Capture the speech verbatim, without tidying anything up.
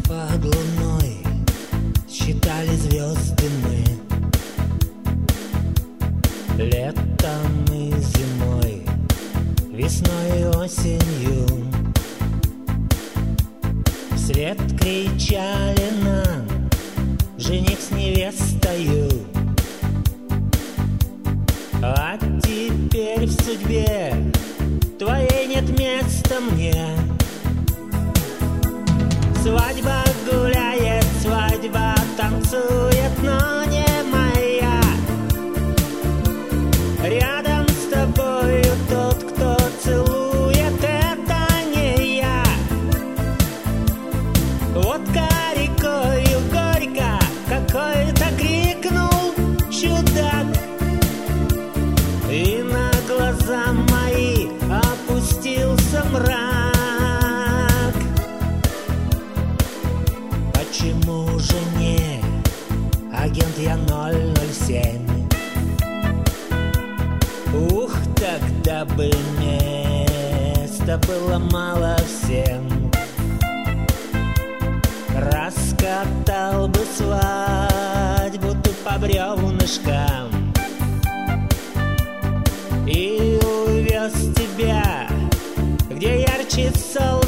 Под луной считали звезды мы, летом и зимой, весной и осенью. Вслед кричали нам жених с невестою. А теперь в судьбе твоей нет места мне. Свадьба гуляет, свадьба танцует, но не моя. Рядом с тобою тот, кто целует, это не я. Водка рекою горько, какой-то крикнул чудак, и на глаза мои опустился мрак. Почему же не агент я ноль ноль семь? Ух, тогда бы места было мало всем. Раскатал бы свадьбу тут по бревнышкам и увез тебя, где ярче солнце.